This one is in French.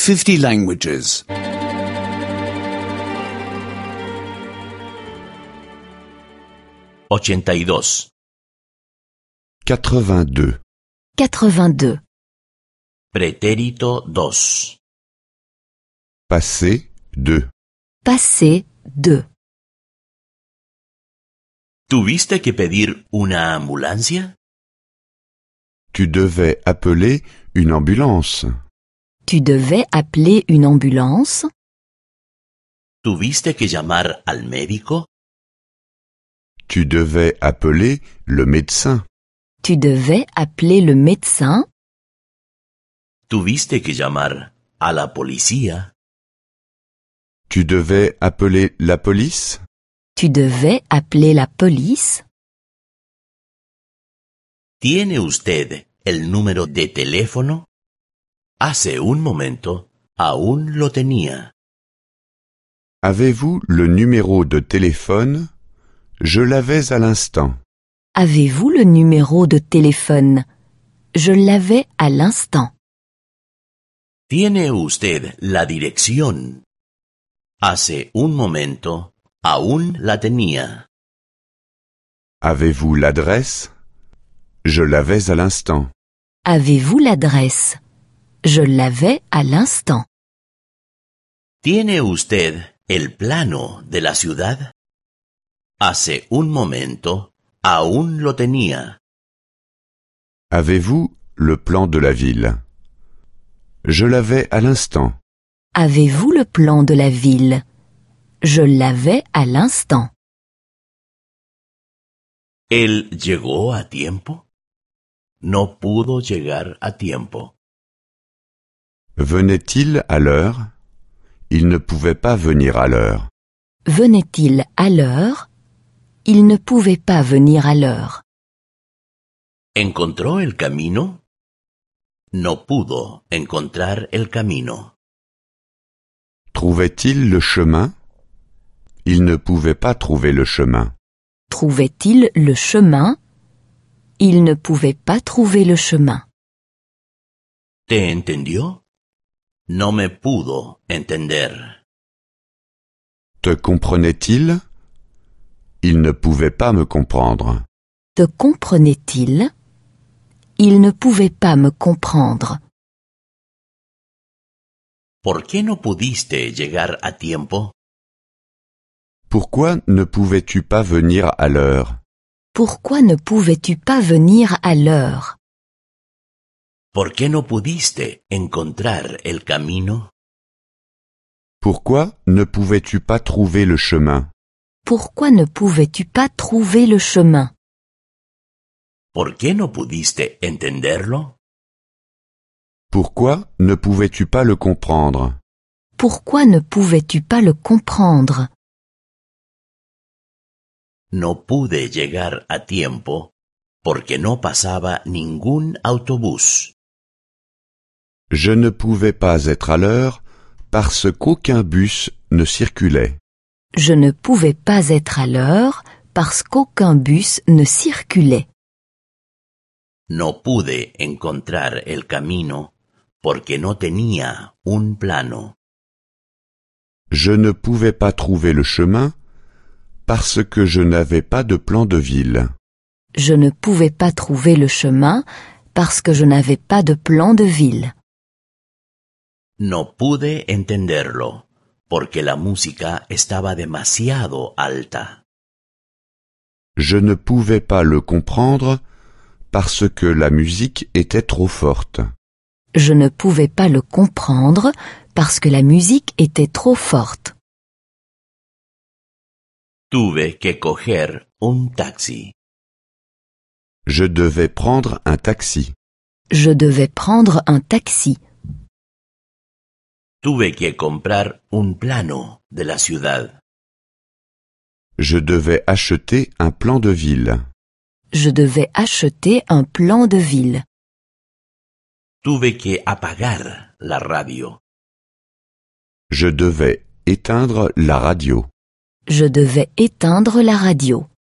50 languages. 82. 82. 82. Pretérito 2. Passé 2. Passé 2. ¿Tuviste que pedir una ambulancia? Tu devais appeler une ambulance. Tu devais appeler une ambulance. ¿Tuviste que llamar al médico? Tu devais appeler le médecin. Tu devais appeler le médecin. ¿Tuviste que llamar a la policía? Tu devais appeler la police. Tu devais appeler la police. ¿Tiene usted el número de teléfono? Hace un momento aún lo tenía. Avez-vous le numéro de téléphone? Je l'avais à l'instant. Avez-vous le numéro de téléphone? Je l'avais à l'instant. ¿Tiene usted la dirección? Hace un momento aún la tenía. Avez-vous l'adresse? Je l'avais à l'instant. Avez-vous l'adresse? Je l'avais à l'instant. ¿Tiene usted el plano de la ciudad? Hace un momento aún lo tenía. Avez-vous le plan de la ville? Je l'avais à l'instant. Avez-vous le plan de la ville? Je l'avais à l'instant. ¿Él llegó a tiempo? No pudo llegar a tiempo. Venait-il à l'heure? Il ne pouvait pas venir à l'heure. Venait-il à l'heure? Il ne pouvait pas venir à l'heure. ¿Encontró el camino? No pudo encontrar el camino. Trouvait-il le chemin? Il ne pouvait pas trouver le chemin. Trouvait-il le chemin? Il ne pouvait pas trouver le chemin. ¿Te entendió? No me pudo entender. Te comprenait-il? Il ne pouvait pas me comprendre. Te comprenait-il? Il ne pouvait pas me comprendre. ¿Por qué no pudiste llegar a tiempo? Pourquoi ne pouvais-tu pas venir à l'heure? Pourquoi ne pouvais-tu pas venir à l'heure? ¿Por qué no pudiste encontrar el camino? Pourquoi ne pouvais-tu pas trouver le chemin? Pourquoi ne pouvais-tu pas trouver le chemin? ¿Por qué no pudiste entenderlo? Pourquoi ne pouvais-tu pas le comprendre? Pourquoi ne pouvais-tu pas le comprendre? No pude llegar a tiempo porque no pasaba ningún autobús. Je ne pouvais pas être à l'heure parce qu'aucun bus ne circulait. Je ne pouvais pas être à l'heure parce qu'aucun bus ne circulait. No pude encontrar el camino porque no tenía un plano. Je ne pouvais pas trouver le chemin parce que je n'avais pas de plan de ville. Je ne pouvais pas trouver le chemin parce que je n'avais pas de plan de ville. No pude entenderlo porque la música estaba demasiado alta. Je ne pouvais pas le comprendre parce que la musique était trop forte. Je ne pouvais pas le comprendre parce que la musique était trop forte. Tuve que coger un taxi. Je devais prendre un taxi. Je devais prendre un taxi. Tuve que comprar un plano de la ciudad. Je devais acheter un plan de ville. Je devais acheter un plan de ville. Tuve que apagar la radio. Je devais éteindre la radio. Je devais éteindre la radio.